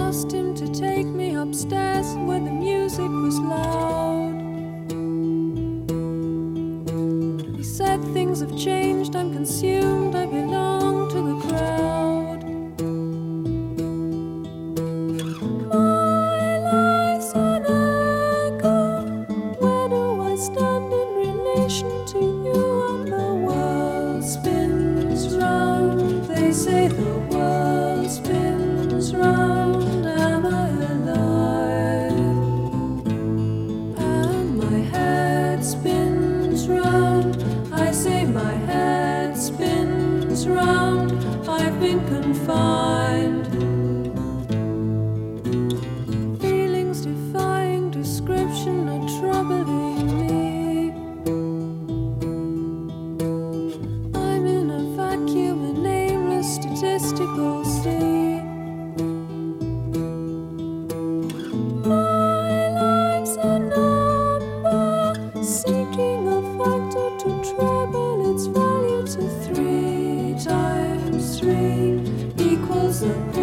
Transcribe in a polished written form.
asked him to take me upstairs where the music was loud. He said things have changed, I'm consumed, I belong to the crowd. My life's an echo, where do I stand in relation to you? And the world spins round, they say the world spins round. Am I alive? And my head spins round, I say my head spins round. I've been confined. Feelings defying description are troubling me. I'm in a vacuum, a nameless statistical sea. My life's a number, seeking a factor to treble its value to 3 times 3 equals a